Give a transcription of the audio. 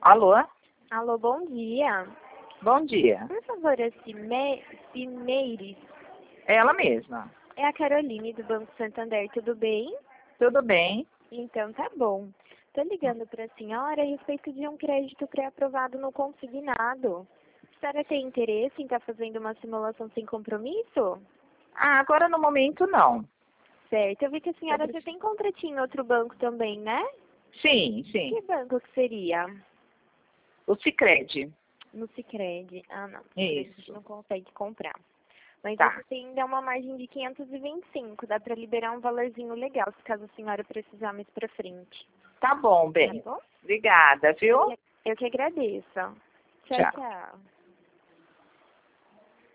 Alô? Alô, bom dia. Bom dia. Por favor, a Cimeires. É ela mesma. É a Caroline do Banco Santander, tudo bem? Tudo bem? Então tá bom. Tô ligando para a senhora a respeito de um crédito pré-aprovado no consignado. A senhora tem interesse em estar fazendo uma simulação sem compromisso? Ah, agora no momento não. Certo, eu vi que a senhora já tem contratinho em outro banco também, né? Sim, sim. Que banco que seria? O Sicredi. No Sicredi. Ah, não. Sicredi a gente Isso. não consegue comprar. Mas Tá. você tem ainda uma margem de 525. Dá para liberar um valorzinho legal, se caso a senhora precisar mais para frente. Tá bom, Tá bem. bom? Obrigada, viu? Eu que agradeço. Tchau, Tchau. tchau.